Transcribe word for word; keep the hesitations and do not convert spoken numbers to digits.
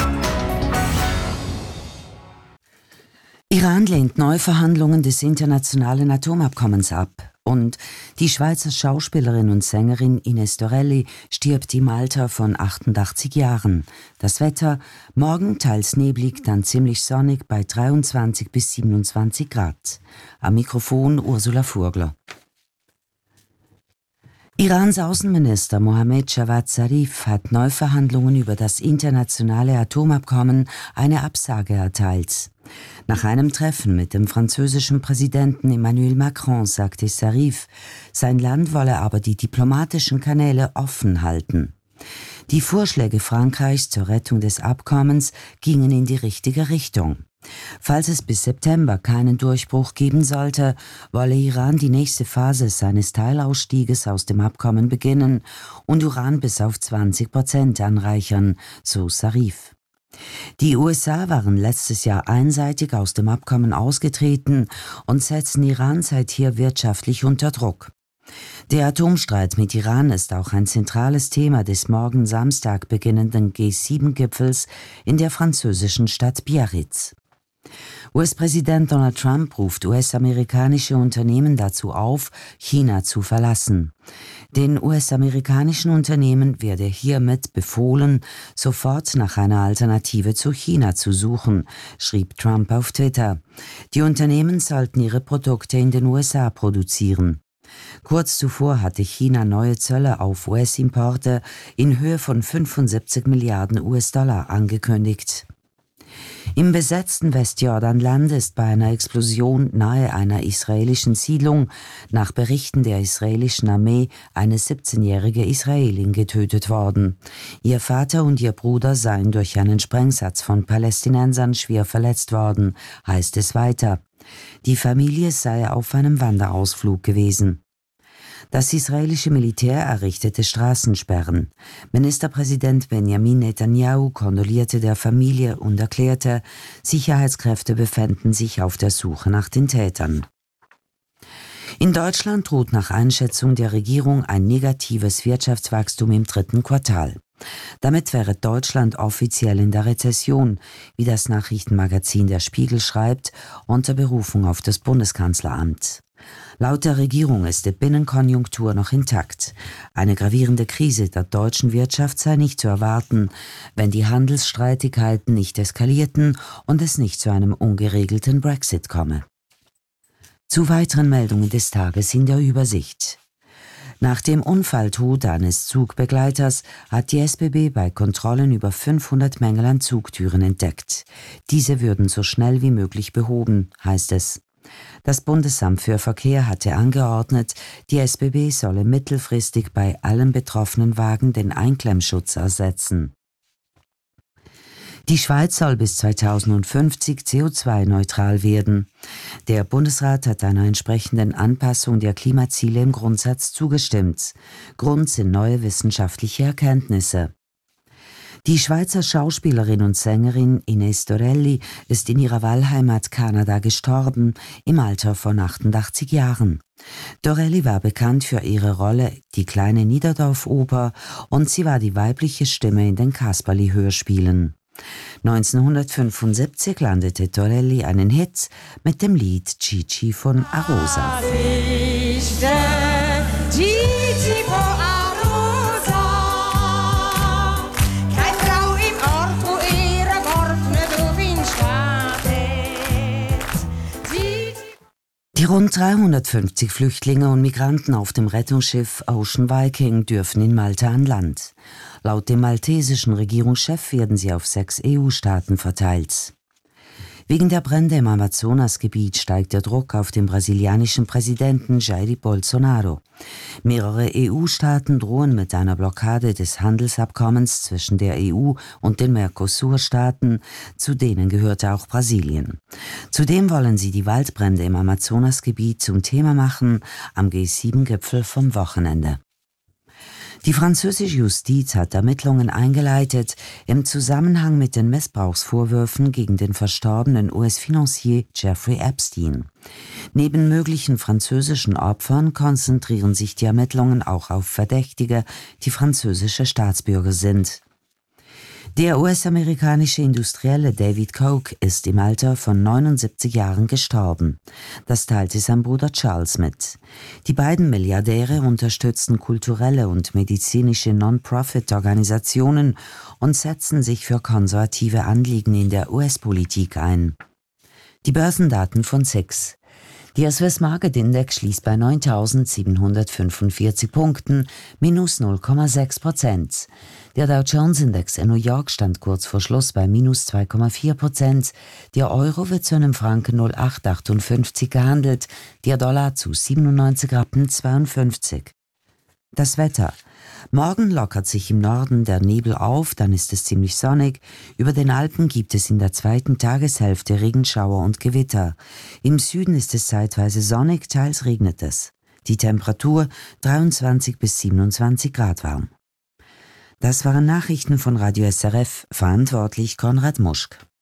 Iran lehnt Neuverhandlungen des internationalen Atomabkommens ab und die Schweizer Schauspielerin und Sängerin Ines Dorelli stirbt im Alter von achtundachtzig Jahren. Das Wetter: morgen teils neblig, dann ziemlich sonnig bei dreiundzwanzig bis siebenundzwanzig Grad. Am Mikrofon Ursula Furgler. Irans Außenminister Mohammad Javad Zarif hat Neuverhandlungen über das internationale Atomabkommen eine Absage erteilt. Nach einem Treffen mit dem französischen Präsidenten Emmanuel Macron sagte Zarif, sein Land wolle aber die diplomatischen Kanäle offen halten. Die Vorschläge Frankreichs zur Rettung des Abkommens gingen in die richtige Richtung. Falls es bis September keinen Durchbruch geben sollte, wolle Iran die nächste Phase seines Teilausstieges aus dem Abkommen beginnen und Uran bis auf zwanzig Prozent anreichern, so Zarif. Die U S A waren letztes Jahr einseitig aus dem Abkommen ausgetreten und setzen Iran seither wirtschaftlich unter Druck. Der Atomstreit mit Iran ist auch ein zentrales Thema des morgen Samstag beginnenden G sieben Gipfels in der französischen Stadt Biarritz. U S-Präsident Donald Trump ruft U S-amerikanische Unternehmen dazu auf, China zu verlassen. Den U S-amerikanischen Unternehmen werde hiermit befohlen, sofort nach einer Alternative zu China zu suchen, schrieb Trump auf Twitter. Die Unternehmen sollten ihre Produkte in den U S A produzieren. Kurz zuvor hatte China neue Zölle auf U S-Importe in Höhe von fünfundsiebzig Milliarden U S-Dollar angekündigt. Im besetzten Westjordanland ist bei einer Explosion nahe einer israelischen Siedlung nach Berichten der israelischen Armee eine siebzehnjährige Israelin getötet worden. Ihr Vater und ihr Bruder seien durch einen Sprengsatz von Palästinensern schwer verletzt worden, heißt es weiter. Die Familie sei auf einem Wanderausflug gewesen. Das israelische Militär errichtete Straßensperren. Ministerpräsident Benjamin Netanyahu kondolierte der Familie und erklärte, Sicherheitskräfte befänden sich auf der Suche nach den Tätern. In Deutschland droht nach Einschätzung der Regierung ein negatives Wirtschaftswachstum im dritten Quartal. Damit wäre Deutschland offiziell in der Rezession, wie das Nachrichtenmagazin Der Spiegel schreibt, unter Berufung auf das Bundeskanzleramt. Laut der Regierung ist die Binnenkonjunktur noch intakt. Eine gravierende Krise der deutschen Wirtschaft sei nicht zu erwarten, wenn die Handelsstreitigkeiten nicht eskalierten und es nicht zu einem ungeregelten Brexit komme. Zu weiteren Meldungen des Tages in der Übersicht. Nach dem Unfalltod eines Zugbegleiters hat die S B B bei Kontrollen über fünfhundert Mängel an Zugtüren entdeckt. Diese würden so schnell wie möglich behoben, heißt es. Das Bundesamt für Verkehr hatte angeordnet, die S B B solle mittelfristig bei allen betroffenen Wagen den Einklemmschutz ersetzen. Die Schweiz soll bis zweitausendfünfzig C O zwei neutral werden. Der Bundesrat hat einer entsprechenden Anpassung der Klimaziele im Grundsatz zugestimmt. Grund sind neue wissenschaftliche Erkenntnisse. Die Schweizer Schauspielerin und Sängerin Ines Dorelli ist in ihrer Wahlheimat Kanada gestorben, im Alter von achtundachtzig Jahren. Dorelli war bekannt für ihre Rolle Die kleine Niederdorf-Oper und sie war die weibliche Stimme in den Kasperli-Hörspielen. neunzehnhundertfünfundsiebzig landete Dorelli einen Hit mit dem Lied Gigi von Arosa. Die rund dreihundertfünfzig Flüchtlinge und Migranten auf dem Rettungsschiff Ocean Viking dürfen in Malta an Land. Laut dem maltesischen Regierungschef werden sie auf sechs E U-Staaten verteilt. Wegen der Brände im Amazonasgebiet steigt der Druck auf den brasilianischen Präsidenten Jair Bolsonaro. Mehrere E U-Staaten drohen mit einer Blockade des Handelsabkommens zwischen der E U und den Mercosur-Staaten, zu denen gehörte auch Brasilien. Zudem wollen sie die Waldbrände im Amazonasgebiet zum Thema machen am G sieben Gipfel vom Wochenende. Die französische Justiz hat Ermittlungen eingeleitet im Zusammenhang mit den Missbrauchsvorwürfen gegen den verstorbenen U S-Finanzier Jeffrey Epstein. Neben möglichen französischen Opfern konzentrieren sich die Ermittlungen auch auf Verdächtige, die französische Staatsbürger sind. Der U S-amerikanische Industrielle David Koch ist im Alter von neunundsiebzig Jahren gestorben. Das teilte sein Bruder Charles mit. Die beiden Milliardäre unterstützten kulturelle und medizinische Non-Profit-Organisationen und setzten sich für konservative Anliegen in der U S-Politik ein. Die Börsendaten von S I X. Der Swiss Market Index schließt bei neuntausendsiebenhundertfünfundvierzig Punkten, minus null Komma sechs Prozent. Der Dow Jones Index in New York stand kurz vor Schluss bei minus zwei Komma vier Prozent. Der Euro wird zu einem Franken null Komma acht achtundfünfzig gehandelt, der Dollar zu siebenundneunzig Rappen zweiundfünfzig. Das Wetter. Morgen lockert sich im Norden der Nebel auf, dann ist es ziemlich sonnig. Über den Alpen gibt es in der zweiten Tageshälfte Regenschauer und Gewitter. Im Süden ist es zeitweise sonnig, teils regnet es. Die Temperatur dreiundzwanzig bis siebenundzwanzig Grad warm. Das waren Nachrichten von Radio S R F, verantwortlich Konrad Muschk.